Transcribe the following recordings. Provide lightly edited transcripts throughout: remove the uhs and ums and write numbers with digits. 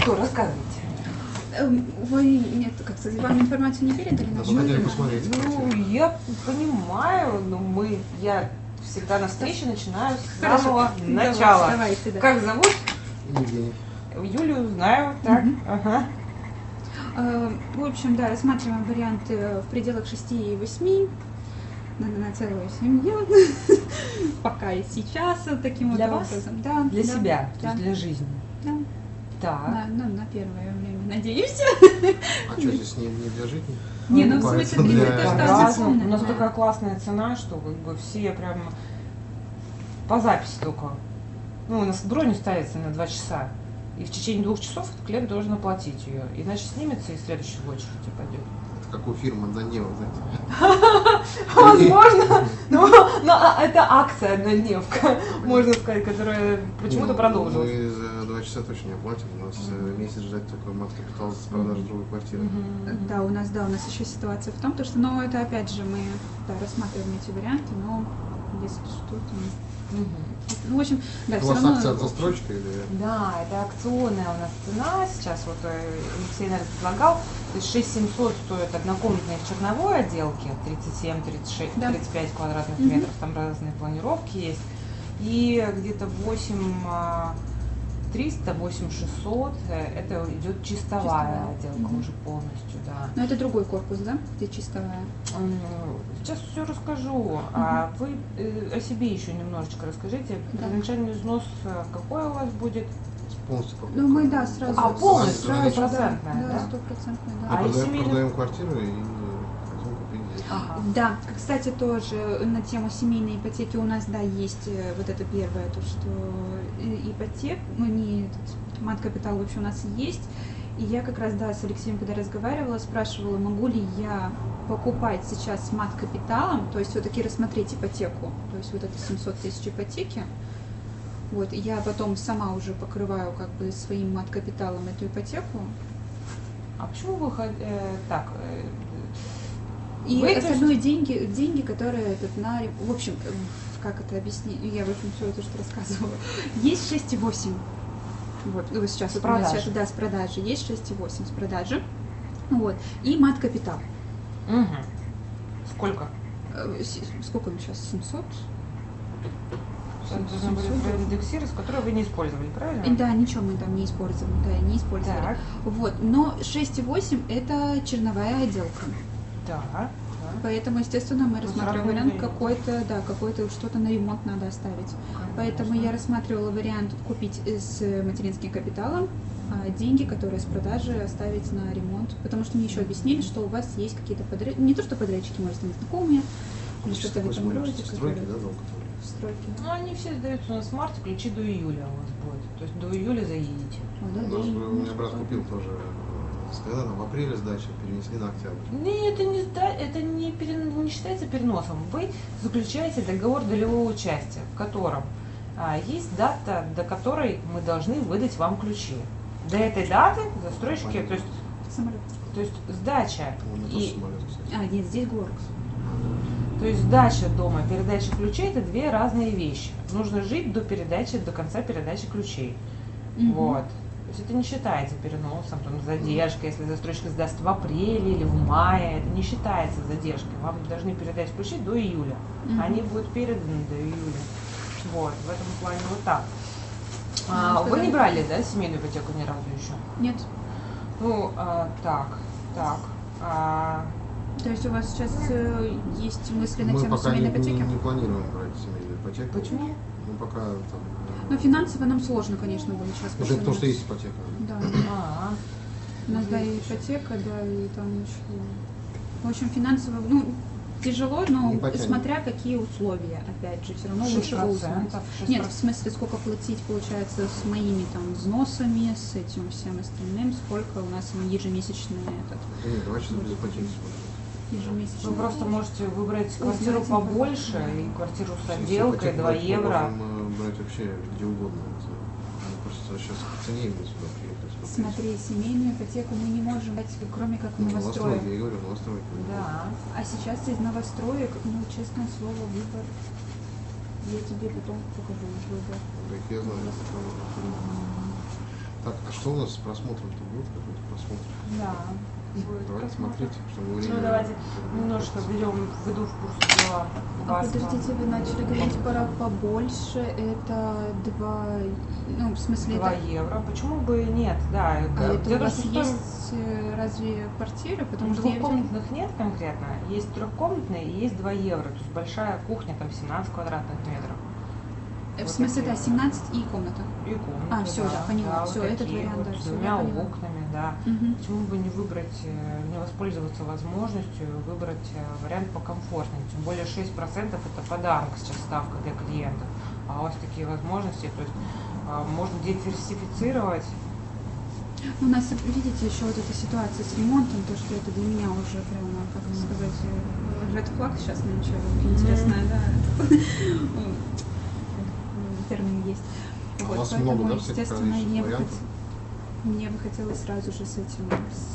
что, рассказывайте. Вы, нет, как сказать, вам информацию не передали? Да, мы хотели посмотреть. Ну, я понимаю, но я всегда на встрече начинаю с самого Хорошо. начала. Давайте, да. Как зовут? Евгений. Юлю знаю, так, ага. В общем, да, рассматриваем варианты в пределах 6 и 8 на целую семью. Пока и сейчас вот таким Для вот вас? образом. Да, Для да, себя, то да, есть для жизни. да. Так. На первое время, надеюсь. А что здесь не для жизни? Не, ну в Покупается смысле, для- то, что Разум. У аукционная, нас да. такая классная цена, что как бы все прям по записи только. Ну, у нас бронь ставится на 2 часа. И в течение 2 часов клиент должен оплатить ее. Иначе снимется и следующий в очередь пойдет. Это как у фирмы «Однодневок», знаете? Возможно, но это акция однодневка, можно сказать, которая почему-то Ну, продолжилась. Мы за 2 часа точно не оплатим. У нас месяц ждать только мат-капитал с продажи другой квартиры. Да, у нас еще ситуация в том, то, что, ну, это опять же мы рассматриваем эти варианты, но если что, то... Ну, в общем, да, У все вас равно... акция от застройщика или... Да, это акционная у нас цена. Сейчас вот Алексей, наверное, предлагал. То есть 6700 стоит однокомнатные в черновой отделке, 37, 36, Да. 35 квадратных метров, там разные планировки есть. И где-то 8300, 8600, это идет чистовая отделка уже полностью, да. Но это другой корпус, да, где чистовая? Сейчас все расскажу. А вы о себе еще немножечко расскажите. Да. Первоначальный взнос какой у вас будет? Полностью покупка. Ну, мы, да, сразу... А, полностью, сразу, стопроцентная, да? Да, стопроцентная, да. А Мы из продаем, семейных- продаем квартиру и хотим купить здесь. Ага. Да, кстати, тоже на тему семейной ипотеки у нас, да, есть вот это первое, то, что ипотека, ну, не мат-капитал вообще у нас есть. И я как раз, да, с Алексеем, когда разговаривала, спрашивала, могу ли я покупать сейчас с мат-капиталом, то есть все-таки рассмотреть ипотеку, то есть вот это 700 тысяч ипотеки. Вот, и я потом сама уже покрываю как бы своим мат-капиталом эту ипотеку. А почему вы так? И Вы остальные деньги, которые в общем, как это объяснить, я в общем все это что рассказывала. Есть 6,8. Вот, сейчас С вот у нас продажи. сейчас, да, с продажи. Есть 6,8 с продажи. Вот. И мат-капитал. Угу. Сколько? Сколько он сейчас? 700? Это должна быть индексировать, которую вы не использовали, правильно? Да, ничего мы там не использовали. Да, не использовали. Так. Вот. Но 6,8 это черновая отделка. Да. Поэтому, естественно, мы рассматриваем сравниваем. вариант какой-то что-то на ремонт надо оставить. Поэтому я рассматривала вариант купить с материнским капиталом, а деньги, которые с продажи, оставить на ремонт. Потому что мне еще объяснили, что у вас есть какие-то подрядчики, не то что подрядчики, может, они знакомые, или что-то в этом роде. Стройки, которые- да, дом, который? Стройки. Ну, они все сдаются у нас в марте, ключи до июля у вас будет. То есть до июля заедете. О, да, У да, меня брат купил тоже, когда там в апреле сдача, перенесли на октябрь. Нет, это не считается переносом. Вы заключаете договор долевого участия, в котором есть дата, до которой мы должны выдать вам ключи. До этой даты застройщики, Самолет. то есть сдача У меня тоже и самолет, кстати. А, нет, здесь город. то есть сдача дома, передача ключей — это две разные вещи. Нужно жить до конца передачи ключей. Вот. То есть это не считается переносом, там, задержкой, если застройщик сдаст в апреле или в мае, это не считается задержкой. Вам должны передать ключи до июля. Они будут переданы до июля. Вот, в этом плане вот так. Вы не брали, да, семейную ипотеку ни разу еще? Нет. Ну, так. То есть у вас сейчас есть мысли на Мы тему пока не, семейной ипотеки? не планируем брать семейную ипотеку. Почему? Ну, пока там... Ну, финансово нам сложно, конечно, будет сейчас. Ну, потому что есть ипотека. Да. А, У нас, да, и ипотека, да, и там еще... В общем, финансово, ну, тяжело, но Не потянет. смотря какие условия, опять же, все равно лучше 6%, узнать. 6%. Нет, в смысле, сколько платить, получается, с моими там взносами, с этим всем остальным, сколько у нас ежемесячный этот, Да нет, давайте без ипотеки смотрим. ежемесячный. Вы просто можете выбрать квартиру Узнать побольше информацию. и квартиру с Если отделкой, ипотеку 2 брать, мы евро. можем брать вообще где угодно. Мы просто сейчас к цене именно сюда приехали. Смотри, семейную ипотеку мы не можем дать, кроме как Новостройки, новостроек. я говорю, новостройки. Да. А сейчас из новостроек, ну, честное слово, выбор. Я тебе потом покажу выбор. Так я знаю. Так, а что у нас с просмотром-то будет? Какой-то просмотр? Да. Будет Давайте просмотр. смотрите, чтобы время... Ну, давайте немножко введу в курс дела А вас. подождите, вы начали говорить про побольше, это 2, ну, в смысле, 2 это... евро. Почему бы и нет? Да. А это у Дело в вас том, что есть разве квартира? Потому что я видела... двухкомнатных нет конкретно. Есть трехкомнатные и есть 2 евро. То есть большая кухня, там 17 квадратных метров. В Вот смысле, такие да, вот. 17 и комната. И комната. А, всё, да, поняла. вот Всё, этот такие вариант, вот, да, с всё, я 2 поняла. окнами, да. Мгм. Почему бы не выбрать, не воспользоваться возможностью, выбрать вариант покомфортнее. Тем более 6% это подарок сейчас ставка для клиентов. А у вас такие возможности, то есть можно диверсифицировать. У нас, видите, еще вот эта ситуация с ремонтом, то, что это для меня уже прямо, как сказать, red flag сейчас нынче, интересно, да, термин есть. А Вот, у вас поэтому, много, да, всяких естественно, различных вариантов? мне бы хотелось сразу же с этим,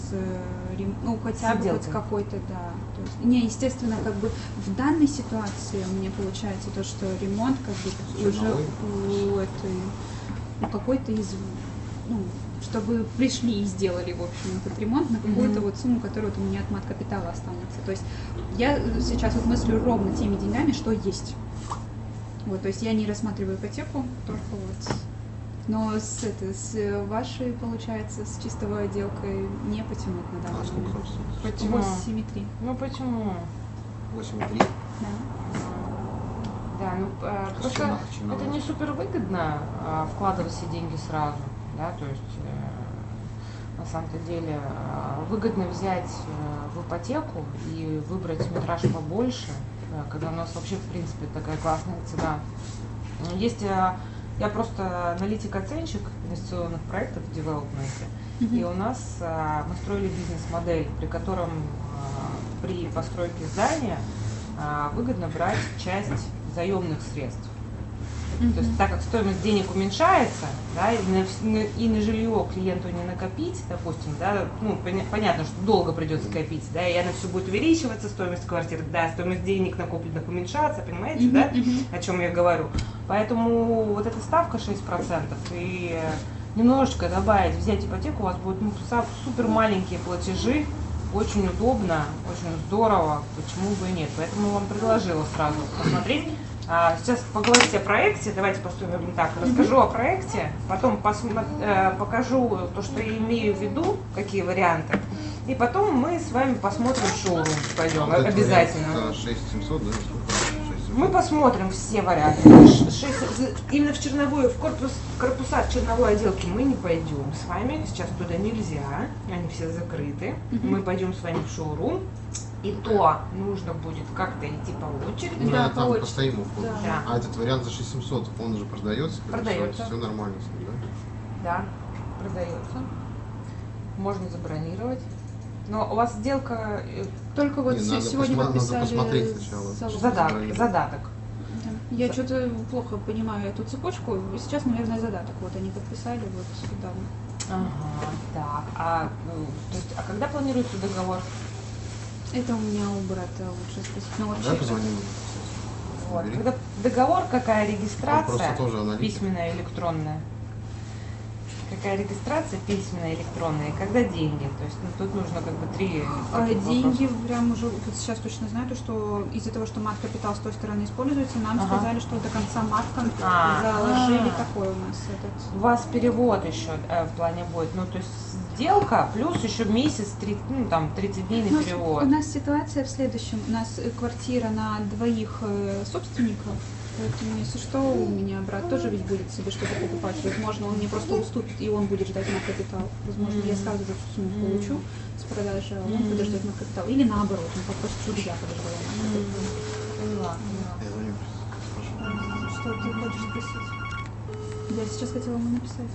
ну, хотя бы отделкой. хоть какой-то, да. То есть, не, естественно, как бы в данной ситуации мне получается то, что ремонт как бы уже у этой, у какой-то из, ну, чтобы пришли и сделали, в общем, этот ремонт на какую-то вот сумму, которая вот у меня от мат-капитала останется. То есть я сейчас вот мыслю ровно теми деньгами, что есть. Вот, то есть я не рассматриваю ипотеку, только вот. Но с вашей, получается, с чистовой отделкой не потянуть на А данный сколько момент. там стоит? Почему? 8,3. Ну почему? 8,3. Да. Да, ну просто Чина это не супер выгодно вкладывать все деньги сразу, да, то есть на самом-то деле выгодно взять в ипотеку и выбрать метраж побольше, когда у нас вообще в принципе такая классная цена. Есть я просто аналитик-оценщик инвестиционных проектов в девелопменте, и у нас мы строили бизнес-модель, при котором при постройке здания выгодно брать часть заемных средств. То есть так как стоимость денег уменьшается, да, и на жилье клиенту не накопить, допустим, да, ну, понятно, что долго придется копить, да, и она все будет увеличиваться, стоимость квартир, да, стоимость денег накопленных уменьшаться, понимаете, да, о чем я говорю. Поэтому вот эта ставка 6%, и немножечко добавить, взять ипотеку, у вас будут супер маленькие платежи, очень удобно, очень здорово, почему бы и нет. Поэтому вам предложила сразу посмотреть. Сейчас поговорить о проекте, давайте поступим так, расскажу о проекте, потом покажу то, что я имею в виду, какие варианты, и потом мы с вами посмотрим шоурум, пойдем, Вот этот обязательно. вариант, 6700, да? Сколько? 6700? Мы посмотрим все варианты. Именно в черновую, в корпуса черновой отделки мы не пойдем с вами, сейчас туда нельзя, они все закрыты. Мы пойдем с вами в шоурум. И то нужно будет как-то идти по очереди. Ну, Да, это по там очереди. постоим у входа. Да. А этот вариант за 6700, он же продается? Продается. Все нормально с ним, да? Да, продается. Можно забронировать. Но у вас сделка Только вот Не, надо сегодня надо подписали посмотреть сначала. залог. задаток. Да. Я что-то плохо понимаю эту цепочку. Сейчас, наверное, задаток. Вот они подписали вот сюда. Ага, так. То есть, когда планируется договор? Это у меня у брата лучше спросить. Но Давай вообще, позвоним. Вот. Набери. Когда договор, какая Он регистрация, просто тоже аналитик. письменная, электронная. Какая регистрация, письменная, электронная, и когда деньги. То есть тут нужно как бы 3 таких деньги вопроса. прям уже вот сейчас точно знаю, то, что из-за того, что мат-капитал с той стороны используется, нам Ага. сказали, что до конца марта А. заложили А. такой у нас этот. У вас перевод еще в плане будет, ну то есть сделка плюс еще месяц, 30 дней на перевод. У нас ситуация в следующем. У нас квартира на 2 собственников. Поэтому, если что, у меня брат тоже ведь будет себе что-то покупать. Возможно, он мне просто уступит, и он будет ждать на капитал. Возможно, я сразу же всю сумму получу с продажи, а он подождет на капитал. Или наоборот, он попросит, чтобы я подождала на капитал. Поняла. Я звоню, спрошу. Что ты хочешь спросить? Я сейчас хотела ему написать.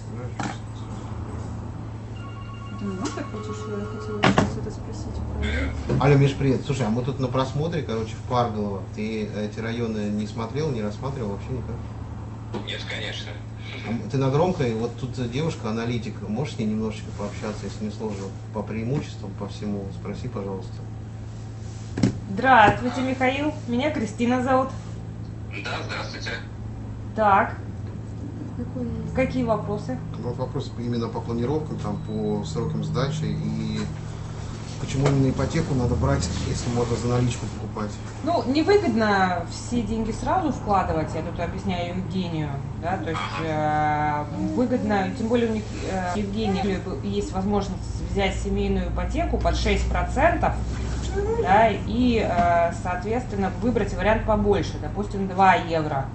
Ты ну, как хочешь, я хотела сейчас это спросить про... Алло, Миш, привет. Слушай, а мы тут на просмотре, короче, в Парголово. Ты эти районы не смотрел, не рассматривал вообще никак? Нет, конечно. Ты на громкой, вот тут девушка, аналитик, можешь с ней немножечко пообщаться, если не сложно, по преимуществам, по всему, спроси, пожалуйста. Здравствуйте, Михаил. Меня Кристина зовут. Да, здравствуйте. Так, Какой? Какие вопросы? Ну, вот вопрос именно по планировкам, там, по срокам сдачи и почему именно ипотеку надо брать, если можно за наличку покупать. Ну, невыгодно все деньги сразу вкладывать, я тут объясняю Евгению, да, то есть выгодно, тем более у них Евгению есть возможность взять семейную ипотеку под 6%, да, и, соответственно, выбрать вариант побольше, допустим, 2 евро.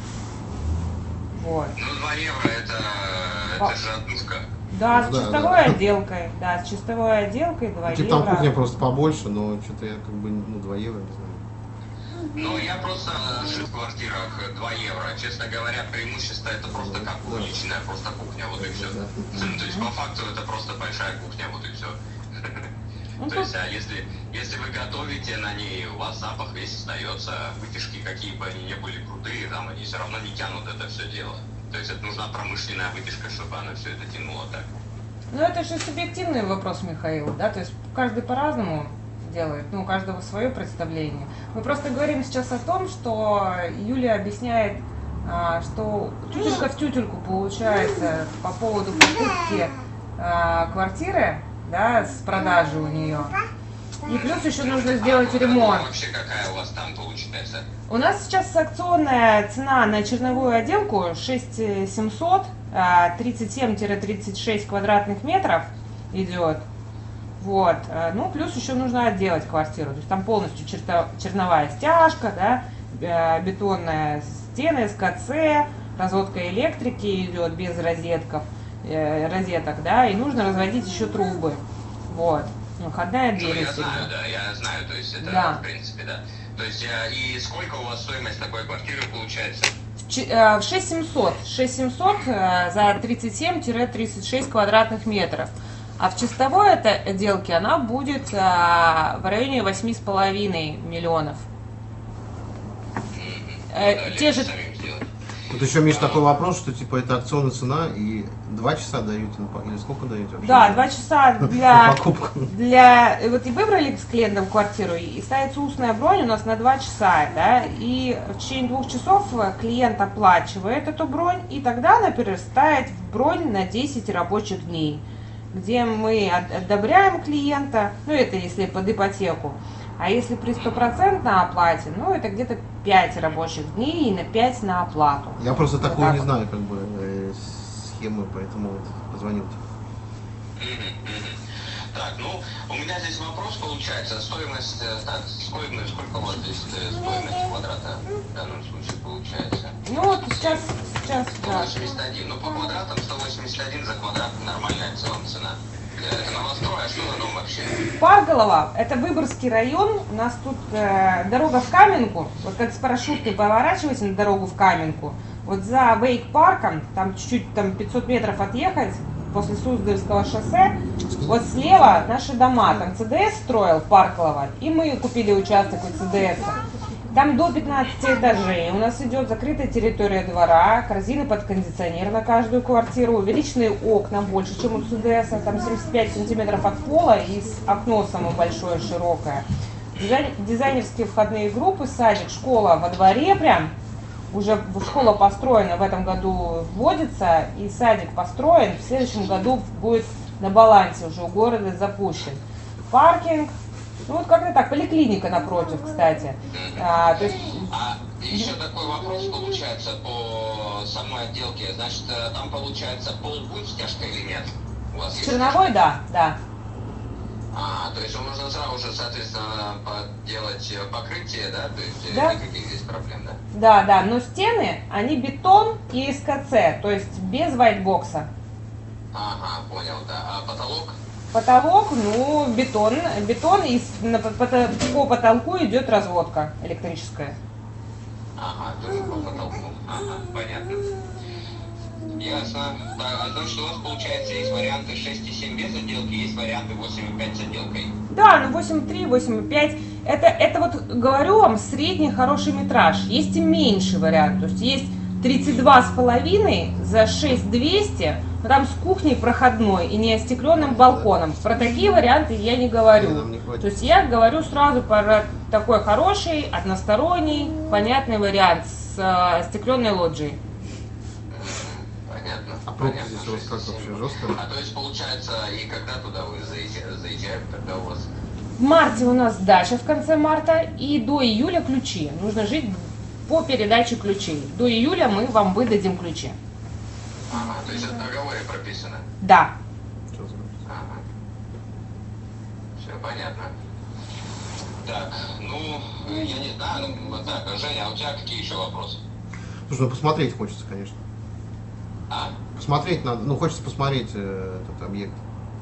Вот. Ну, 2 евро это же отдушка. Да, Ну, с да, чистовой отделкой, да, с чистовой отделкой 2 Типа евро. там кухня просто побольше, но что-то я как бы, ну, 2 евро, не знаю. Ну, я просто жил в квартирах 2 евро. Честно говоря, преимущество это просто как уличная, просто кухня, вот и все. Да. То есть, по факту, это просто большая кухня, вот и все. Ну, То есть, а если вы готовите на ней, у вас запах весь остается, вытяжки, какие бы они ни были крутые, там они все равно не тянут это все дело. То есть, это нужна промышленная вытяжка, чтобы она все это тянула так. Ну, это же субъективный вопрос, Михаил, да, то есть каждый по-разному делает, ну, у каждого свое представление. Мы просто говорим сейчас о том, что Юлия объясняет, что тютелька в тютельку получается по поводу покупки квартиры, да, с продажи у нее. И плюс еще нужно сделать ремонт. Вообще, какая у вас там получается? У нас сейчас акционная цена на черновую отделку 6700, 37-36 квадратных метров идет. Вот. Ну, плюс еще нужно отделать квартиру. То есть там полностью черновая стяжка, да, бетонная стены, СКЦ, разводка электрики идет без розеток, да, и нужно разводить еще трубы. Вот. Входная Ну, дверь. я знаю, да, я знаю, то есть это, Да. в принципе, да. То есть, и сколько у вас стоимость такой квартиры получается? В 6700 за 37-36 квадратных метров. А в чистовой этой отделке она будет в районе 8,5 миллионов. Те же... Тут еще, Миш, такой вопрос, что типа это акционная цена и 2 часа даете, или сколько даете вообще? Да, 2 часа для... Покупку. Вот и выбрали с клиентом квартиру, и ставится устная бронь у нас на 2 часа, да, и в течение 2 часов клиент оплачивает эту бронь, и тогда она перерастает в бронь на 10 рабочих дней, где мы одобряем клиента, ну это если под ипотеку, а если при 100% оплате, ну это где-то 5 рабочих дней и на 5 на оплату. Я просто Вот такое так не вот. знаю, как бы, схемы, поэтому вот позвонил. Так, ну, у меня здесь вопрос получается, стоимость, так, сколько у вас здесь стоимость квадрата в данном случае получается? Ну вот сейчас, да. 181, ну по квадратам 181 за квадрат нормальная в целом цена. Это новострой, а что за дом вообще? Парголово, это Выборгский район, у нас тут дорога в Каменку, вот как с парашюткой поворачиваете на дорогу в Каменку, вот за Вейк-парком, там чуть-чуть там 500 метров отъехать, после Суздальского шоссе, вот слева наши дома, там ЦДС строил Парголово, и мы купили участок у ЦДС. Там до 15 этажей, у нас идет закрытая территория двора, корзины под кондиционер на каждую квартиру, увеличенные окна больше, чем у ЦДС, там 75 сантиметров от пола и окно самое большое, широкое. Дизайнерские входные группы, садик, школа во дворе прям, уже школа построена, в этом году вводится, и садик построен, в следующем году будет на балансе, уже у города запущен. Паркинг. Ну вот как-то так, поликлиника напротив, кстати. То есть... Еще такой вопрос получается по самой отделке. Значит, там получается пол будет стяжка или нет? У вас есть Черновой, стяжка? да. То есть нужно сразу же, соответственно, делать покрытие, да? То есть Да. никаких здесь проблем, да? Да, но стены, они бетон и СКЦ, то есть без вайтбокса. Ага, понял, да. А потолок? Потолок, ну, бетон и по потолку идет разводка электрическая. Ага, тоже по потолку. Ага, понятно. Ясно. Так, значит, у вас, получается, есть варианты 6,7 без отделки, есть варианты 8,5 с отделкой. Да, ну 8,3, 8,5. Это вот, говорю вам, средний хороший метраж. Есть и меньший вариант. То есть есть 32,5 за 6,200, но там с кухней проходной и неостекленным балконом. Про такие варианты я не говорю. Нам не хватит. То есть я говорю сразу про такой хороший, односторонний, понятный вариант с остекленной лоджией. пробка Понятно, здесь у вас как 6-7. вообще, жестко? А то есть, получается, и когда туда вы заезжаете, когда у вас... В марте у нас дача в конце марта, и до июля ключи. Нужно жить по передаче ключей. До июля мы вам выдадим ключи. Ага, то есть это в договоре прописано? Да. Что за- Ага. Все понятно. Так, ну, я не знаю, ну, вот так, Женя, а у тебя какие еще вопросы? Слушай, ну посмотреть хочется, конечно. А? Посмотреть надо, ну хочется посмотреть этот объект.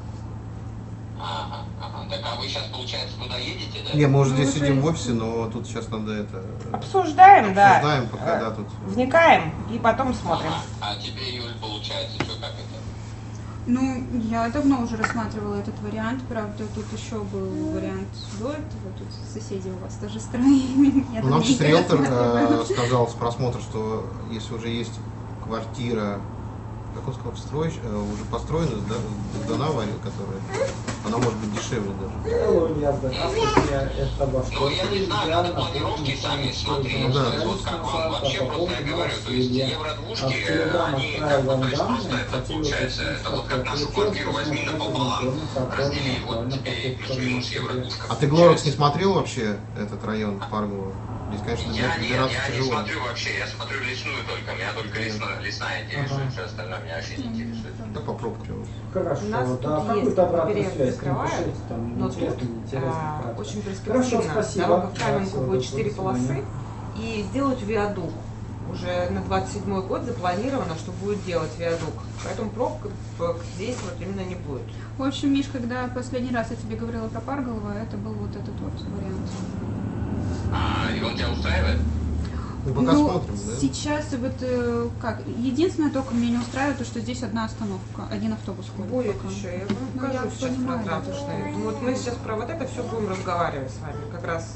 Ага, ага. Так, а вы сейчас, получается, туда едете, да? Не, мы уже Ну, здесь уже сидим в есть. офисе, но тут сейчас надо это... Обсуждаем, да. Обсуждаем, пока, да, тут... Вникаем и потом смотрим. Ага. А тебе, Юль, получается, что, как это? Ну, я давно уже рассматривала этот вариант, правда, тут еще был вариант до этого, тут соседи у вас тоже строили. Я Ну, там нам не сейчас риэлтор рассматривала. сказал с просмотра, что если уже есть квартира, как он сказал, уже построена, да, сдана авария, которая, она может быть дешевле даже. Технология, это во что? Ну, я не знаю, надо планировки сами смотреть. Ну, да. То есть, вот как вам вообще, просто я говорю, то есть евродвушки, они как бы, то есть просто это получается, это вот как нашу квартиру возьми напополам, раздели, вот тебе и плюс-минус евродвушка. А ты Глорекс не смотрел вообще этот район Паргово? Здесь, конечно, Я добираться не тяжело. смотрю вообще, я смотрю лесную только, меня только лесная интересует, все остальное меня вообще не интересует. Да по пробке. Хорошо, У нас да, тут есть какую-то обратную период связь закрывают, напишите, там но тут интересно, кратко. очень Хорошо, перспективно. спасибо. Дорога в Да, Каменку всего будет доброго, 4 до полосы, свидания. и сделать виадук. Уже на 27-й год запланировано, что будет делать виадук. Поэтому пробка здесь вот именно не будет. В общем, Миш, когда последний раз я тебе говорила про Парголово, это был вот этот вот вариант. А, и он тебя устраивает? Ну, пока Ну, смотрим, да? сейчас вот как, единственное только меня не устраивает, то, что здесь одна остановка, один автобус ходит. Будет пока. еще, я вам Ну, покажу я сейчас понимаю, про трафичные. да. Вот мы сейчас про вот это все будем разговаривать с вами. Как раз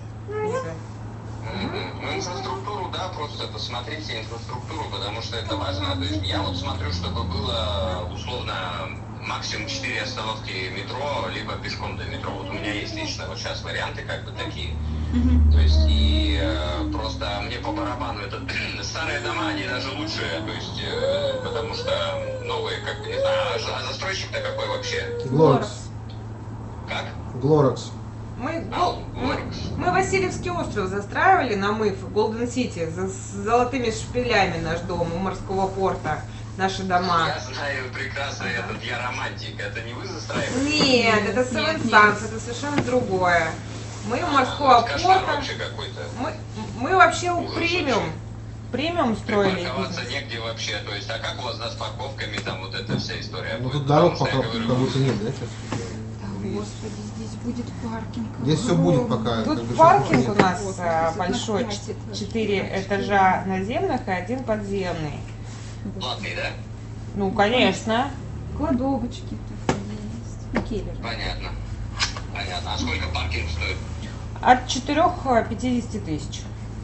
Ну, инфраструктуру, да, просто посмотрите инфраструктуру, потому что это важно. То есть я вот смотрю, чтобы было условно максимум 4 остановки метро, либо пешком до метро. Вот у меня есть лично вот сейчас варианты как бы такие. То есть и просто мне по барабану это старые дома, они даже лучше, то есть потому что новые, как бы не знаю, а застройщик-то какой вообще? Глорекс. Как? Глорекс. мы Васильевский остров застраивали, намыв, Голден Сити, с золотыми шпилями наш дом у морского порта, наши дома. Я знаю прекрасно этот «Я романтик». Это не вы застраивали? Нет, это Seven Нет, Suns, нет. это совершенно другое. Мы у Это морского кошмар порта, вообще какой-то. мы вообще Ужас премиум строили Припарковаться бизнес. негде вообще. То есть, а как у вас, да, с парковками, там вот эта вся история Ну будет? тут дорог Потому что пока я говорю, как будто нет, да, сейчас? Да, господи, здесь будет паркинг. Здесь все будет пока. как бы, Тут сейчас паркинг нет. у нас Вот, большой, здесь у нас 5 4 этажей. этажа наземных и 1 подземный. платный, да? Ну, конечно. Кладовочки такие есть. И келлер. Понятно. Понятно. А сколько паркинг стоит? От 4-50 тысяч.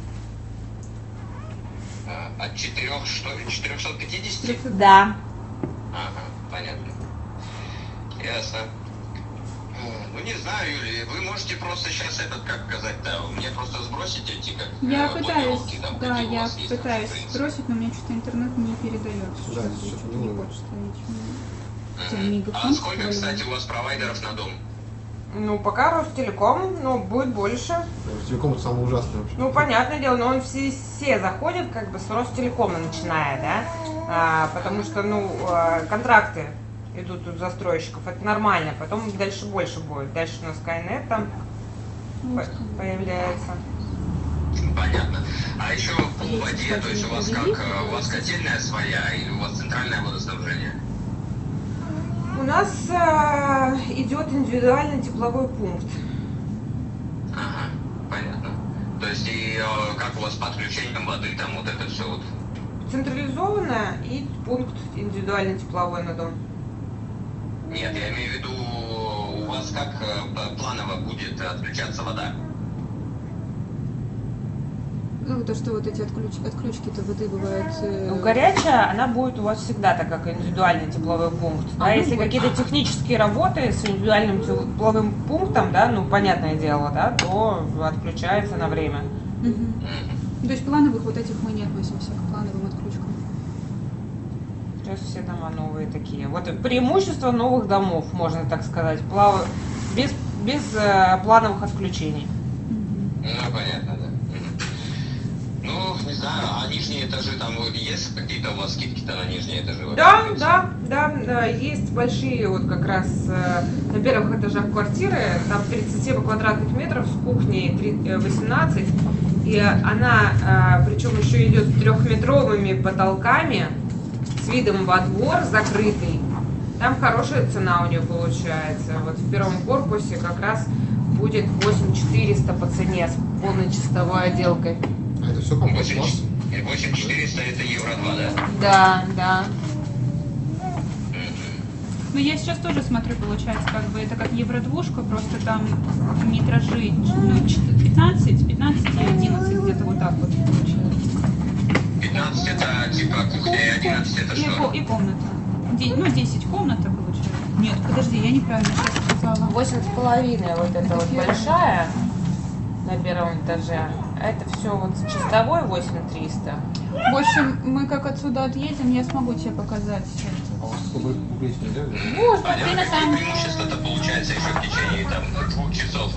От 4, что ли? 450? Да. Ага, понятно. Ясно. Ну, не знаю, Юлия, вы можете просто сейчас этот, как сказать-то, мне просто сбросить эти, как Я пытаюсь, планировки, там, да, какие у я вас есть, пытаюсь в принципе. сбросить, но мне что-то интернет не передает. Да, Что-то сейчас что-то не не ловит. хочет ставить. Мгм. Мегафон, А сколько, что ли? кстати, у вас провайдеров на дом? Ну, пока Ростелеком, но будет больше. Телеком это самое ужасное вообще. Ну, понятное дело, но он все заходят как бы с Ростелекома начиная, да, потому что, ну, контракты идут у застройщиков, это нормально, потом дальше больше будет. Дальше у нас Skynet там появляется. Понятно. А еще по воде, то есть у вас как, у вас котельная своя или у вас центральное водоснабжение? У нас идет индивидуальный тепловой пункт. Ага, понятно. То есть и как у вас с подключением воды, там вот это все вот? Централизованная и пункт индивидуальный тепловой на дом. Нет, я имею в виду, у вас как планово будет отключаться вода? Ну, то, что вот эти отключки-то воды бывают... Ну, горячая, она будет у вас всегда, так как индивидуальный тепловой пункт. Да, ну, если вот. какие-то технические работы с индивидуальным тепловым пунктом, да, ну, понятное дело, да, то отключается на время. Мгм. То есть плановых вот этих мы не относимся к плановым отключкам. Сейчас все дома новые такие. Вот преимущество новых домов, можно так сказать. Без плановых отключений. Ну, понятно, да. Ну, не знаю, а нижние этажи там есть какие-то у вас скидки-то на нижние этажи? Да, есть большие вот как раз на первых этажах квартиры, там 37 квадратных метров с кухней 18, и она, причем еще идет с 3-метровыми потолками, с видом во двор закрытый. Там хорошая цена у нее получается. Вот в первом корпусе как раз будет 8400 по цене с полной чистовой отделкой. А это все комплекс 8400 это евро 2, да? Да. Ну, я сейчас тоже смотрю, получается, как бы это как евро-двушка, просто там метражи, ну, 15 и 11, где-то вот так вот получается. 15 это типа кухня, и 11 это что? И комната. 10 комната получается. Нет, подожди, я неправильно сейчас сказала. 8,5 вот эта вот первая. большая на первом этаже. А это все вот чистовой 8300. В общем, мы как отсюда отъедем, я смогу тебе показать сейчас. А у вас чтобы купить нельзя? Можно, Понятно, ты какие преимущества-то получается еще в течение там 2 часов.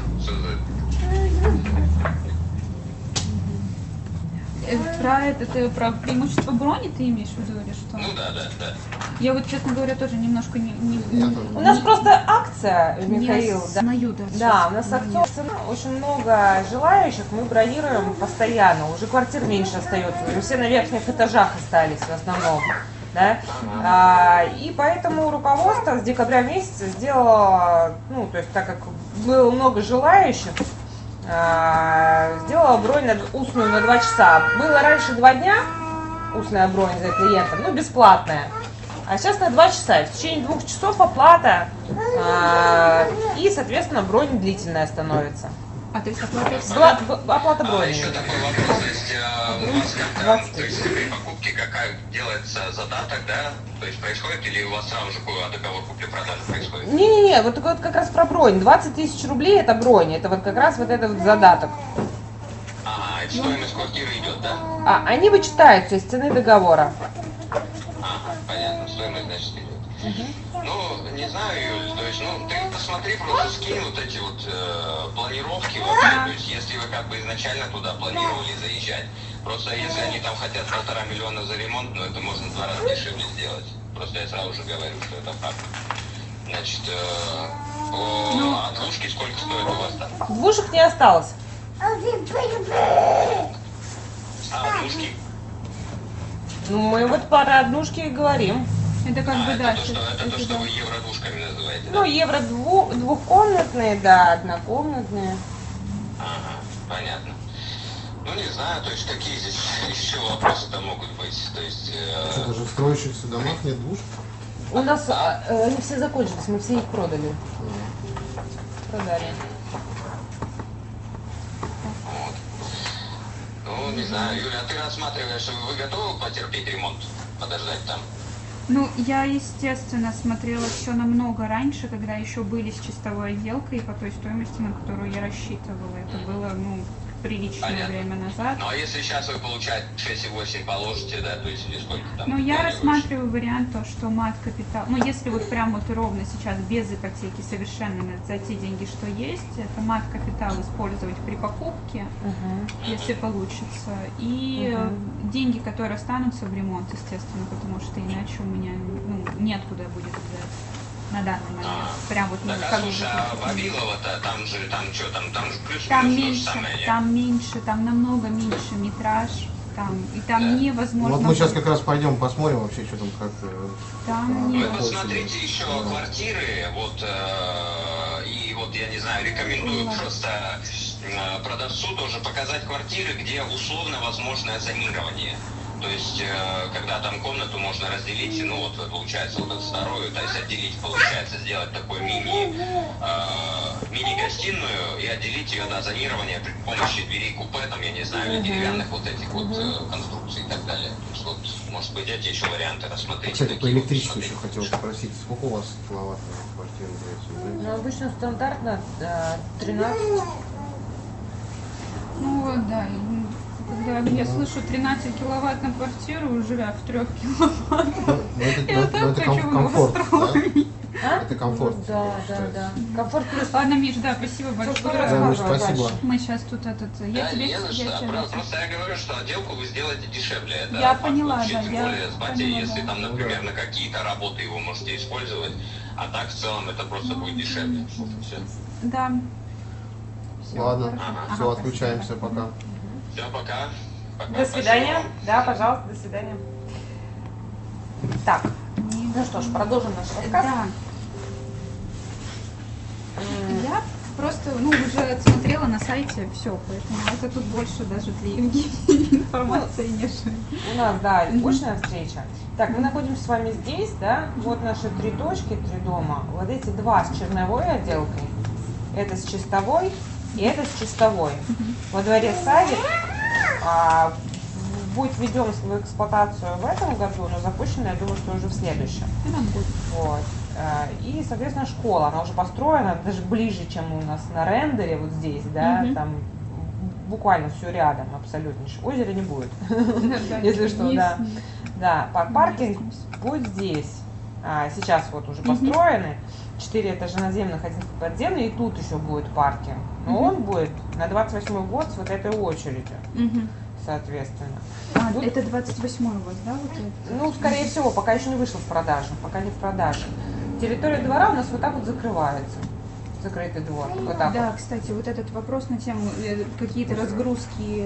Про это ты про преимущество брони ты имеешь в виду или что? Ну да. Я вот, честно говоря, тоже немножко У нас просто акция, Михаил. не Да. осознаю, да, Да, сейчас. у нас акция, очень много желающих, мы бронируем постоянно, уже квартир меньше остается, уже все на верхних этажах остались в основном, да, и поэтому руководство с декабря месяца сделало, ну, то есть так как было много желающих, сделала бронь устную на 2 часа. Было раньше 2 дня устная бронь за клиентом, ну, бесплатная. А сейчас на 2 часа. В течение 2 часов оплата и, соответственно, бронь длительная становится. А то есть оплата Оплата А брони. еще такой вопрос, то есть у вас как-то, то есть при покупке какая делается задаток, да? То есть происходит или у вас сразу же договор купли-продажи происходит? Не-не-не, вот как раз про бронь. 20 тысяч рублей это бронь, это вот как раз вот этот вот задаток. Ага, это стоимость квартиры идет, да? Они вычитаются из цены договора. Ага, понятно, стоимость, значит, идет. Ну, не знаю, Юль, то есть, ну, ты посмотри, просто скинь вот эти вот планировки вообще, то есть, если вы как бы изначально туда планировали заезжать, просто если они там хотят 1,5 миллиона за ремонт, ну, это можно в 2 раза дешевле сделать. Просто я сразу же говорю, что это факт. Значит, а двушки сколько стоят у вас там? Двушек не осталось. А двушки? Ну, мы вот про однушки и говорим. Это как бы, да. Это то, что да. вы евро-двушками называете, да? Ну, евро двухкомнатные, да, однокомнатные. Ага, понятно. Ну, не знаю, то есть, какие здесь еще вопросы-то могут быть, то есть... Даже в строящихся домах нет двушек. У нас они все закончились, мы все их продали. Продали. Вот. Ну, не знаю, Юля, а ты рассматриваешь, вы готовы потерпеть ремонт? Подождать там? Ну, я, естественно, смотрела все намного раньше, когда еще были с чистовой отделкой, по той стоимости, на которую я рассчитывала. Это было, ну, приличное Понятно. время назад. Ну, а если сейчас вы получаете 6,8 положите, да, то есть или сколько там? Но я планируешь? рассматриваю вариант то, что мат-капитал, ну если вот прям вот ровно сейчас без ипотеки совершенно за те деньги, что есть, это мат-капитал использовать при покупке, если получится, и деньги, которые останутся в ремонт, естественно, потому что иначе у меня неоткуда будет взять на данный момент. Прям вот, Так, как а бы слушай, а Вавилова-то, там же плюс-минус там то же меньше, самое, нет? там меньше, там намного меньше метраж, там, и там Да. невозможно. Вот мы сейчас как раз пойдем посмотрим вообще, что там как. Там Вы нет. посмотрите еще квартиры, вот, и вот, я не знаю, рекомендую просто продавцу тоже показать квартиры, где условно возможное зонирование. То есть, когда там комнату можно разделить, ну вот получается вот эту вторую, то есть отделить, получается, сделать такой мини-гостиную и отделить ее на зонирование при помощи дверей купе, там, я не знаю, или деревянных вот этих вот конструкций и так далее. То есть, вот, может быть, эти еще варианты рассмотреть. Кстати, по такие вот электричеству еще посмотреть. хотел попросить, сколько у вас киловаттная квартира называется? Ну, обычно стандартно 13. Ну вот, да, и, Да, я слышу 13 киловатт на квартиру, живя в 3 киловаттах. Это комфорт, да? А? Это комфорт. Да. Комфорт плюс. Ладно, Миш, да, спасибо большое. Да, Миш, спасибо. Мы сейчас тут этот... Я Да, тебе... не за я что. тебе- Просто я говорю, что отделку вы сделаете дешевле. Это Я факт поняла, вообще, да, тем я более с батей, поняла, если да. там, например, на какие-то работы его можете использовать. А так в целом это просто будет дешевле. Все. Да. Всё, Ладно, хорошо. Ага, все, отключаемся, спасибо. пока. Все, пока. Пока, До свидания. спасибо. Да, пожалуйста, до свидания. Так, Не- ну что ж, продолжим наш рассказ. Да. М, Я просто, уже отсмотрела на сайте все, поэтому это тут больше даже для Евгении информации нежели. У нас, да, очная встреча. Так, мы находимся с вами здесь, да, вот наши 3 точки, 3 дома. Вот эти 2 с черновой отделкой, это с чистовой и это с чистовой. Во дворе садик будет введен в эксплуатацию в этом году, но запущена, я думаю, что уже в следующем. Нам будет. Вот. И, соответственно, школа, она уже построена даже ближе, чем у нас на рендере, вот здесь, да, Мгм. там буквально все рядом, абсолютно. Озера не будет, Да, если что, есть, да. нет. Да, паркинг будет здесь. Сейчас вот уже построены. 4 этажа наземных, 1 подземный, и тут еще будет паркинг. Но он будет на 28-й год с вот этой очередью, Мгм. соответственно. А, это 28-й у вас, да, вот это? Ну, скорее всего, пока еще не вышло в продажу, пока не в продаже. Территория двора у нас вот так вот закрывается. Закрытый двор, вот так Да, вот. кстати, вот этот вопрос на тему какие-то разгрузки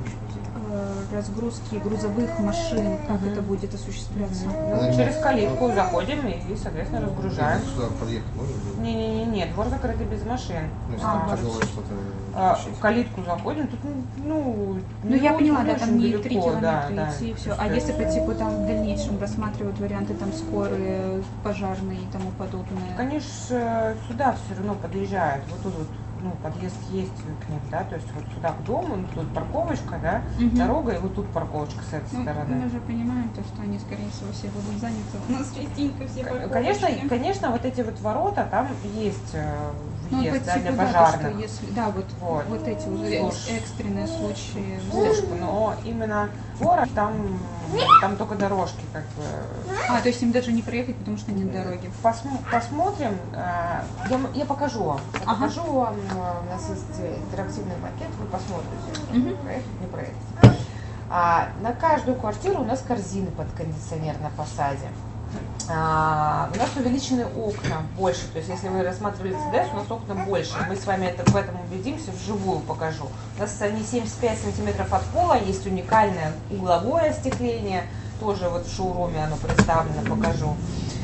грузовых машин, как Мгм. это будет осуществляться? Ну, через калитку заходим и, соответственно, разгружаем. Сюда подъехать можно было? Не, двор закрытый без машин. Ну, если А, там тяжелое что-то В тащить. калитку заходим, тут, Ну, не я очень- поняла, не да, там очень не далеко, 3 километра да, идти и все. То А есть, если по типу там в дальнейшем рассматривают варианты там скорые, пожарные и тому подобное? Конечно, сюда все равно подъезжают. Вот тут вот, подъезд есть к ним, да, то есть вот сюда к дому, тут парковочка, да, Мгм. дорога, и вот тут парковочка с этой Ну, стороны. мы же понимаем, то, что они, скорее всего, все будут заняты. У нас частенько все парковочки. Конечно, вот эти вот ворота, там есть Ну, по въезд, да, типу, для да, то, пожарных. что если, да, вот, Вот. вот эти уже Слушай. экстренные случаи. Слушай, но именно город, там только дорожки, как бы. А, то есть им даже не проехать, потому что нет дороги. Посмотрим, я покажу вам. Я Ага. покажу вам, у нас есть интерактивный макет, вы посмотрите, Мгм. проехать, не проехать. На каждую квартиру у нас корзины под кондиционер на фасаде. У нас увеличены окна больше, то есть если вы рассматривали ЦДС, у нас окна больше. Мы с вами в этом убедимся, вживую покажу. У нас они 75 сантиметров от пола, есть уникальное угловое остекление, тоже вот в шоуруме оно представлено, покажу.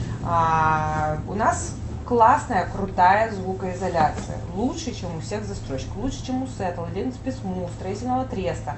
У нас классная, крутая звукоизоляция, лучше, чем у всех застройщиков, лучше, чем у Сеттл, Ленспецму, Строительного Треста.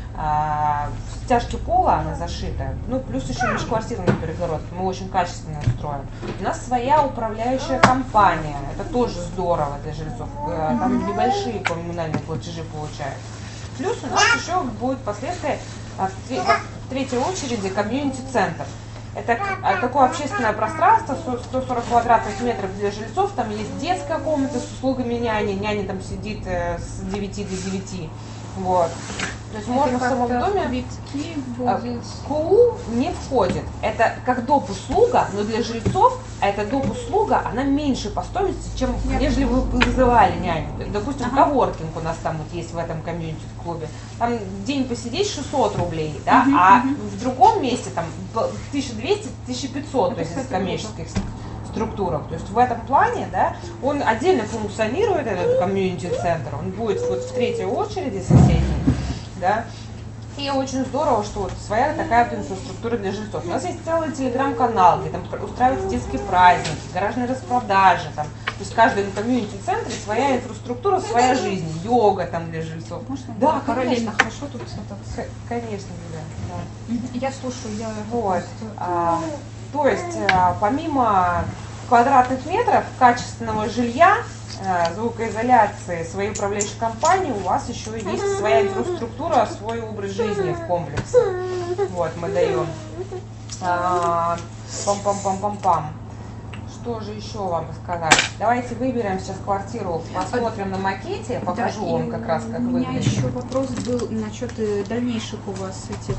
Стяжки пола она зашита, плюс еще межквартирные перегородки, мы очень качественно строим. У нас своя управляющая компания, это тоже здорово для жильцов, там небольшие коммунальные платежи получают. Плюс у нас еще будет впоследствии в третьей очереди комьюнити-центр. Это такое общественное пространство, 140 квадратных метров для жильцов, там есть детская комната с услугами няни, няня там сидит с 9 до 9. Вот. То есть можно в самом доме. Витки будет. КУ не входит. Это как доп. Услуга, но для жильцов эта доп. Услуга, она меньше по стоимости, чем нежели вы вызывали няню. Допустим, коворкинг у нас там вот есть в этом комьюнити-клубе. Там день посидеть 600 рублей, да, а в другом месте там 1200-1500, то есть из коммерческих структурах. То есть в этом плане, да, он отдельно функционирует, этот комьюнити-центр, он будет вот в третьей очереди соседней, да. И очень здорово, что вот своя такая вот инфраструктура для жильцов. У нас есть целый телеграм-канал, где там устраиваются детские праздники, гаражные распродажи, там. То есть в каждом комьюнити-центре своя инфраструктура, своя жизнь, йога там для жильцов. Можно? Да, параллельно. конечно. Хорошо тут это. Конечно, да. Я слушаю, я Вот. просто- То есть, помимо квадратных метров качественного жилья, звукоизоляции, своей управляющей компании, у вас еще есть своя инфраструктура, свой образ жизни в комплексе. Вот, мы даем. Пам-пам-пам-пам-пам. что же еще вам сказать? Давайте выберем сейчас квартиру, посмотрим на макете, покажу Да, вам и как раз, как у меня выглядит. еще вопрос был насчет дальнейших у вас этих...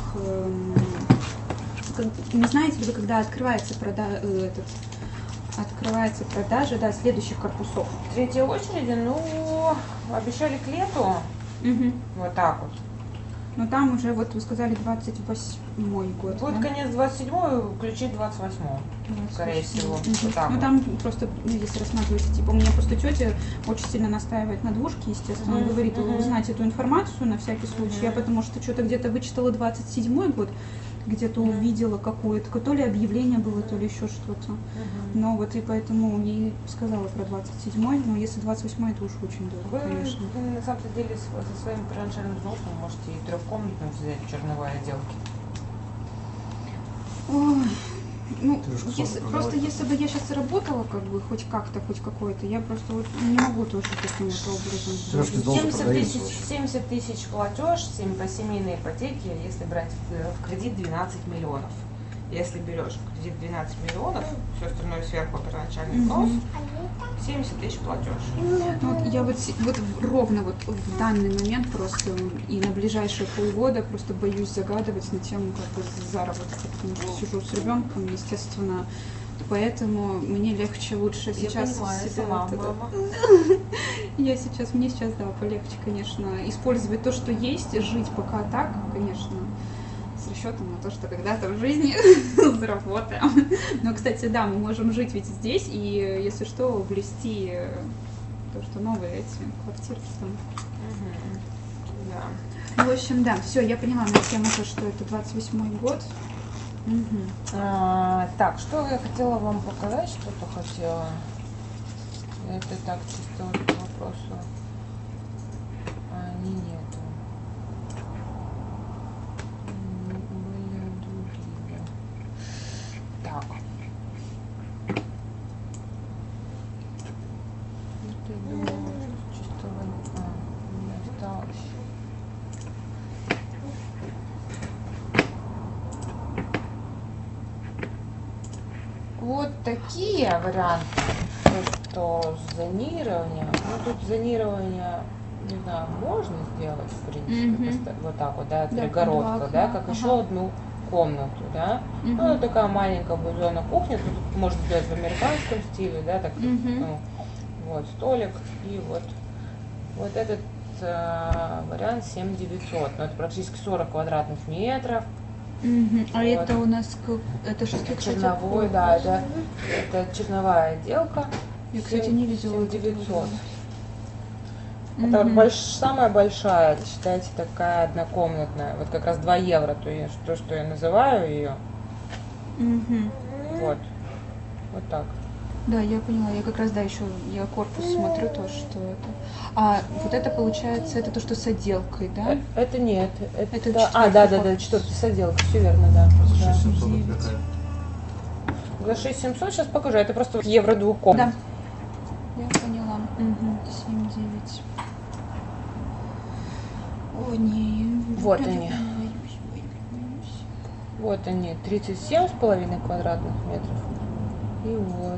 не знаете ли вы, когда открывается открывается продажа, да, следующих корпусов? В третьей очереди, ну, обещали к лету, вот так вот. Но там уже, вот вы сказали, 28-й год, Будет да? конец 27-й, ключи 28-й, скорее всего. Вот так Ну вот. там просто, если рассматривать, типа, у меня просто тетя очень сильно настаивает на двушке, естественно, Мгм, говорит, мгм. узнать эту информацию на всякий случай, я потому что что-то где-то вычитала 27-й год, где-то увидела какое-то, то ли объявление было, то ли еще что-то. Но вот и поэтому ей сказала про 27-й, но если 28-й, это уж очень Вы, дорого, конечно. на самом деле, со своим первоначальным взносом можете и трехкомнатную взять в черновой отделке. Ой, ну, Трешку если, сорок просто продавать. если бы я сейчас работала, как бы, хоть как-то, хоть какой-то, я просто вот не могу тоже таким-то образом. Трешки дома 70 продаются тысяч, вообще. 70 тысяч платеж по семейной ипотеке, если брать в кредит 12 миллионов. Если берешь в кредит 12 миллионов, все остальное сверху первоначальный взнос, 70 тысяч платеж. Ну, вот я вот, вот ровно вот в данный момент просто и на ближайшие полгода просто боюсь загадывать на тему как бы заработка, потому что сижу с ребенком, естественно, поэтому мне легче лучше сейчас понимаю, себя сама вот это- мама. мне сейчас, да, полегче, конечно, использовать то, что есть, жить пока так, конечно, с расчетом на то, что когда-то в жизни заработаем. Но, кстати, да, мы можем жить ведь здесь и, если что, блюсти то, что новые эти квартирки там. Да. Ну, в общем, да, все, я поняла на тему то, что это 28-й год. Так, что я хотела вам показать, что-то хотела. Это так, чисто вот к вопросу. Не нету. Были другие. Так. Это, я думала, что чисто не осталось. Вот такие варианты, то, что с зонированием. Ну, тут зонирование, не знаю, можно сделать, в принципе, Мгм. вот так вот, да, Да, перегородка, два да, окна, как ага. еще одну комнату, да. Ну, такая маленькая будет зона кухни, тут можно сделать в американском стиле, да, так, Мгм. ну, вот, столик, и вот этот вариант 7900, ну, это практически 40 квадратных метров. А Вот. это у нас, это что, кстати, Черновой, да, это черновая отделка. Я, кстати, не видела. 7900. Это вот самая большая, считайте, такая однокомнатная. Вот как раз 2 евро, то, что я называю ее. Вот. Вот так. Да, я поняла. Я как раз, да, еще я корпус смотрю тоже, что это. А вот это получается, это то, что с отделкой, да? Это нет. Это Это, четвертый да, корпус. четвертый с отделкой, все верно, да. За Да. 6700 это какая? За 6700 сейчас покажу. Это просто евро двухкомнат. Да. Я поняла. 7-9. О, не. Вот я они. боюсь. Вот они, 37,5 квадратных метров. И вот.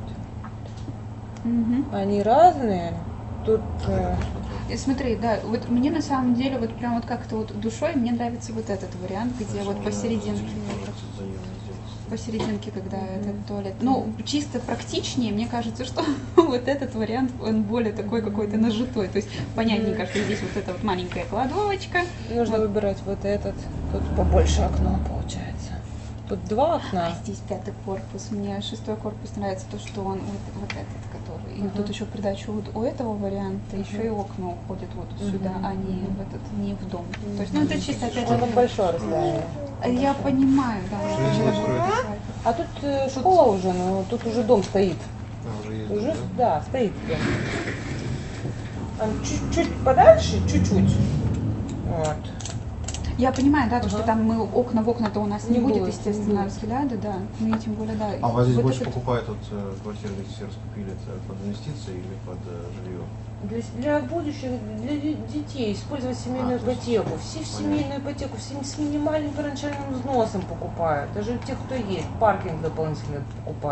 Они разные. Тут Смотри, да, вот мне на самом деле вот прям вот как-то вот душой мне нравится вот этот вариант, где вот посерединке, посерединке, когда этот туалет. Ну, чисто практичнее, мне кажется, что вот этот вариант, он более такой какой-то нажитой. То есть понятненько, что здесь вот эта вот маленькая кладовочка. нужно выбирать вот этот. Тут побольше окно получается. Тут 2 окна. А здесь 5-й корпус. Мне 6-й корпус нравится то, что он вот этот, который. И тут еще в придачу вот у этого варианта еще и окна уходят вот сюда, а не в этот, не в дом. То есть, ну это чисто опять Это же. большое расстояние. Я понимаю, да. Что здесь строят? А тут школа уже, но тут уже дом стоит. Уже есть, Уже, да? да, стоит дом. Чуть-чуть подальше, чуть-чуть. Вот. Я понимаю, да, то, что Ага. там мы окна в окна-то у нас не Не будет, будет, естественно, не будет. взгляда, да. Ну и тем более, да. А у вас здесь Вот больше этот- покупают вот квартиры, где все раскупили, это под инвестиции или под жилье? Для будущих, для детей использовать семейную то есть ипотеку. Все в семейную ипотеку, все с минимальным первоначальным взносом покупают. Даже те, кто есть, паркинг дополнительно покупают.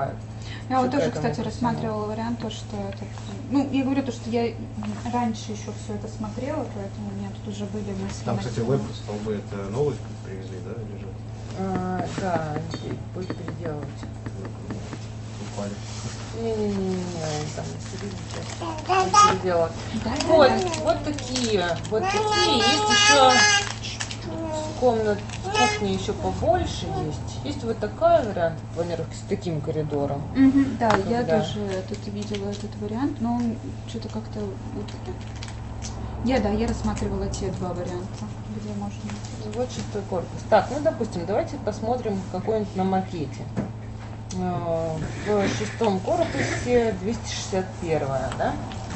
Я вот Что тоже, к кстати, этому рассматривала вариант, то, что это... Ну, я говорю, то, что я раньше еще все это смотрела, поэтому у меня тут уже были мысли. Там, на кстати, тему. веб-столбы, это новые привезли, да, лежат? Да, будет переделывать. Упали. Не-не-не, там середина переделать. Вот такие. Есть еще комнат, кухни еще побольше есть. Есть вот такая вариант планировки с таким коридором. Мгм, да, я Когда? тоже тут видела этот вариант, но он что-то как-то... вот- я рассматривала те два варианта, где можно... Вот 6-й корпус. Так, ну допустим, давайте посмотрим какой-нибудь на макете. В 6-м корпусе 261, да?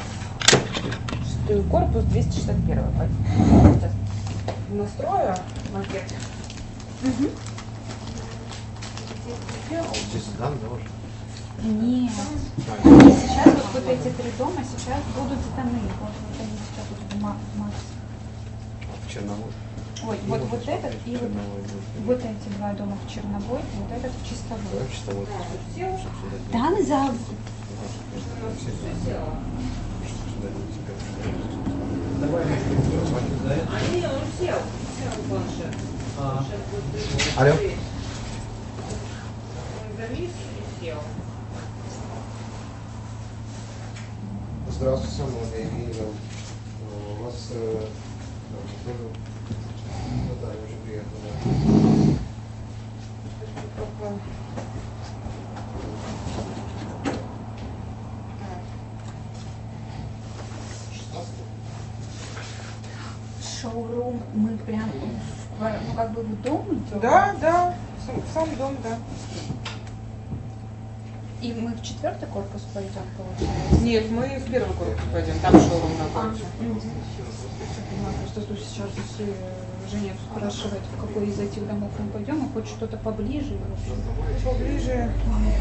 6-й корпус 261. Сейчас настрою макет. Мгм. А вот здесь дан, да, уже? Нет. А, Сейчас вот эти три дома сейчас будут сданы. Вот они сейчас будут Макс. в Черновой. Ой, Ну, вот этот и вот, Черновой будет. вот эти два дома в Чернобой, вот этот в Чистовой. Давай чистовой. Да, на за... Давай за это. Он сел планшет. А, Алло. Он завис и сел. Здравствуйте, молодая Евгения зовут. У вас тоже Наталья очень приятно. Да. Шоурум, мы прям ну, как бы в дом идем. Да, сам дом, да. И мы в 4-й корпус пойдем, получается. Нет, мы в 1-й корпус пойдем, там шоурум находится. Просто тут сейчас если Женя спрашивает, в какой из этих домов мы пойдем, и хочет что-то поближе. в общем. Поближе.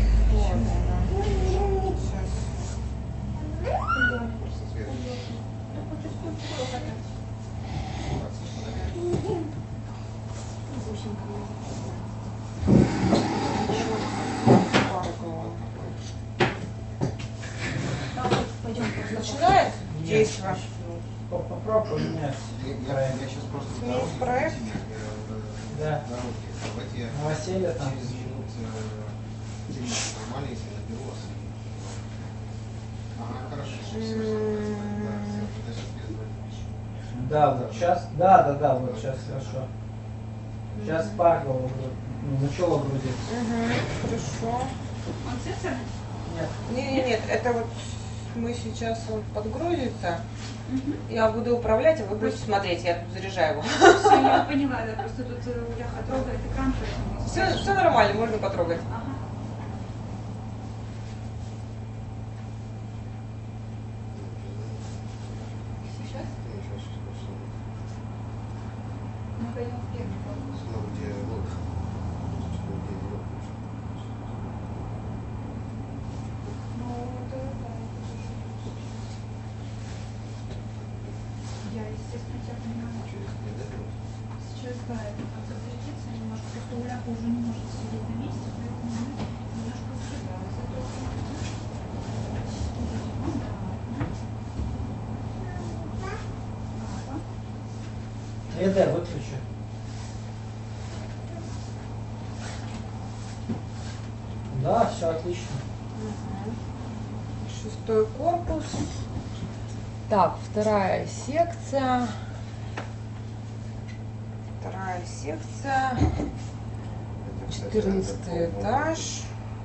Начинает действовать. попробуй поменять проект. Я сейчас просто Сменить проект? Да. Давайте я Новоселье там. через минут нормально, если наберу вас. Ага, хорошо. Да, вот сейчас. Да, вот сейчас хорошо. Сейчас Паркова начало грузиться. Хорошо. Он сенсорный? Нет. Нет, это вот мы сейчас он подгрузится. Я буду управлять, а вы будете смотреть, я тут заряжаю его. Все, я поняла, да, просто тут Яха трогает экран, поэтому... Все нормально, можно потрогать. Ага. Сейчас мы пойдем в первый корпус. Ну, где вот. Ну, это да. Я, естественно, тебя понимаю. Сейчас, да, это как-то зарядиться немножко, просто Уляха уже не может сидеть на месте, поэтому мы немножко сжигалась. Это выключи. Да, все отлично. 6-й корпус. Так, вторая секция. Вторая секция. 14 этаж.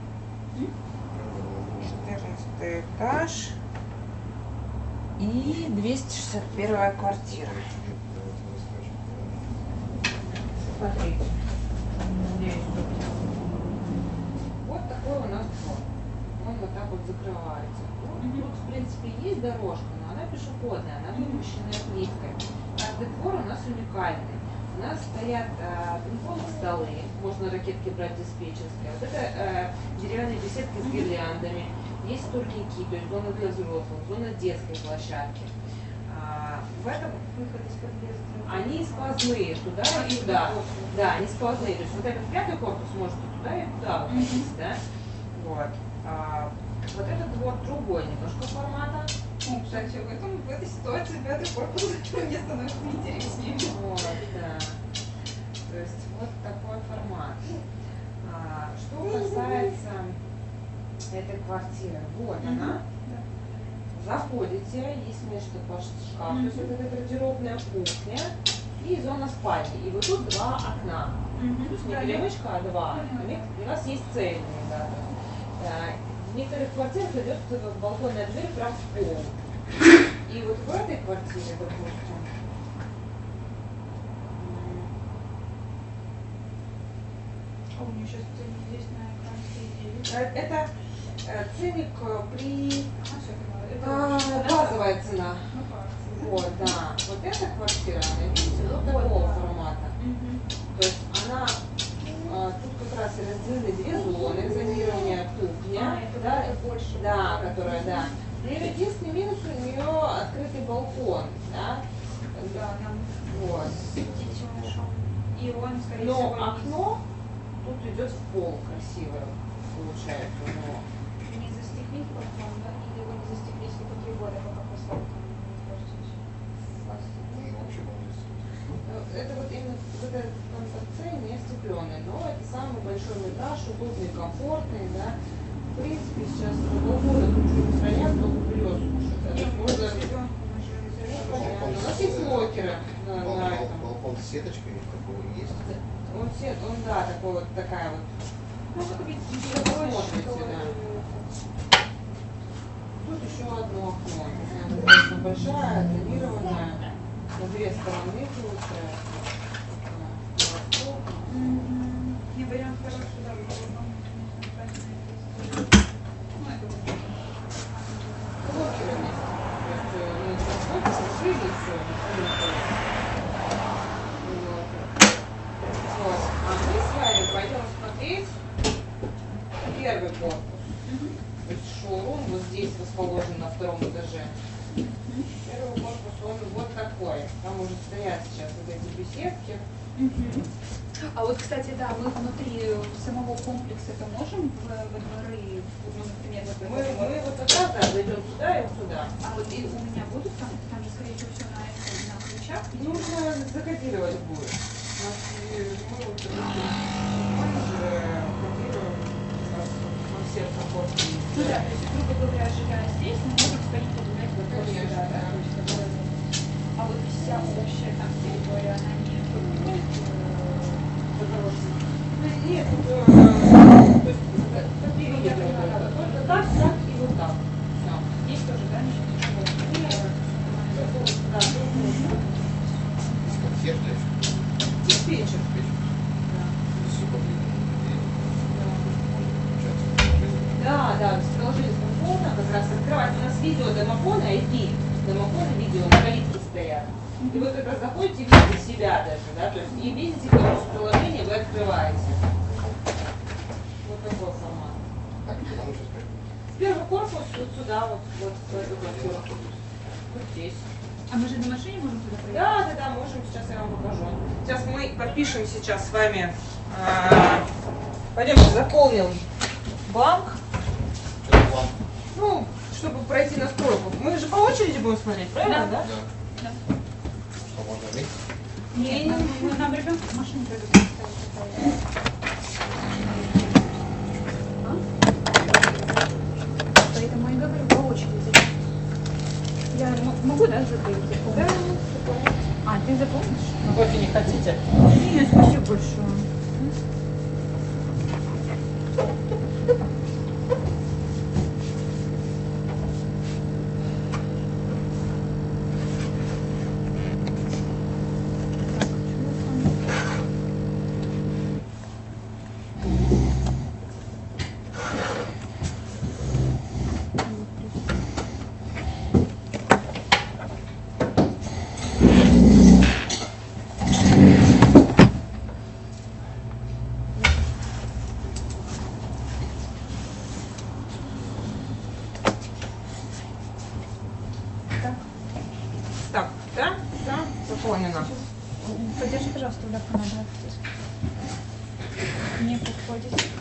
14 этаж. И 261 квартира. Смотрите. Надеюсь, тут. Вот такой у нас двор. Он вот так вот закрывается. Ну, тут, в принципе, есть дорожка, но она пешеходная, она вымощенная плиткой. Каждый двор у нас уникальный. У нас стоят пинг-понг столы, можно ракетки брать диспетчерские. Вот это деревянные беседки с гирляндами. Есть турники, то есть зона для взрослых, зона детской площадки. В этом Выход из подъезда. они сквозные, туда и туда. Да, они сквозные. То есть вот этот 5-й корпус может и туда, и туда выходить, да? Вот. Вот этот вот другой немножко формата. Ну, кстати, в этой ситуации пятый корпус мне становится интереснее. Вот, да. То есть вот такой формат. Что касается этой квартиры, вот она. Заходите, есть место под шкаф, то есть вот эта гардеробная кухня и зона спальни. И вот тут два окна. То есть не перемычка, а два. У нас есть цельные, да. В некоторых квартирах идет балконная дверь прям в пол. И вот в этой квартире, допустим, У меня сейчас здесь на экране 3,9. это ценник при Это базовая цена. ну, как? Вот, да. Вот эта квартира, она, видите, вот такого формата. То есть она, тут как раз и разделены две зоны, зонирование кухня, да, больше. да, которая, да. У нее единственный минус, у нее открытый балкон, да. Да, там Вот. светить хорошо. И он, скорее Но всего, окно тут идет в пол красивое, получается, но не застеклить балкон, да? Или его не застеклить только 3 года, пока поставка не испортилась. Ну, вообще, по-моему, это вот именно вот этот конструкция не остекленный, но это самый большой метраж, удобный, комфортный, да. В принципе, сейчас полгода тут уже не стоят, только вперед можно. Понятно. У нас есть локеры на этом. балкон с сеточкой такой есть. Он, да, такой вот такая вот. Ну, как видите, Смотрите, больше, да. Тут еще одно окно. Она достаточно большая, тонированная. На две стороны получается. Не вариант хороший, да, ну, это вот. Локерами. То есть, закрыли все. Вот. А мы с вами пойдем смотреть первый корпус. То есть шоурум вот здесь расположен на 2-м этаже. Первый корпус, он вот такой. Там уже стоят сейчас вот эти беседки. А вот, кстати, да, мы внутри самого комплекса-то можем во дворы, ну, например, вот Мы это вот. вот как раз, да, зайдем сюда и вот сюда. А вот и у меня будут там же, скорее всего, все на ключах. Нужно закодировать будет. У нас мы вот менеджеры кодируем на всех комфортных. Ну да, то есть, грубо говоря, живя здесь, мы можем сходить погулять вот Конечно, сюда, да? да. То есть, а вот вся общая там территория, она не поднимает Ну, нет, то есть, как видите, только так, так и вот так. Все. здесь тоже, да, ничего? Да, Консьерж, да, диспетчер. еще? Да. Супер. Да, да, расположились комфортно, как раз открывать. У нас видео домофона, IP, домофон и видео на калитке стоят. И вы как раз заходите, видите себя даже, да, то есть и видите, какое приложение вы открываете. Вот такой формат. Так, куда мы сейчас пойдем? Первый корпус вот сюда, вот в эту квартиру. Вот здесь. А мы же на машине можем туда проехать? Да, да, да, можем, сейчас я вам покажу. Сейчас мы подпишем сейчас с вами, пойдемте заполним бланк. Что за план? Ну, чтобы пройти настройку. Мы же по очереди будем смотреть, правильно, да? Да. Да. Что, можно вместе? Нет, нам ребенка в машине придут. Поэтому я говорю по очереди. Я могу, да, закрыть? Да. А, ты запомнишь? Кофе не хотите? Нет, спасибо большое. Так, да? Да, заполнено. Подержи, пожалуйста, удавку надо. Мне подходит.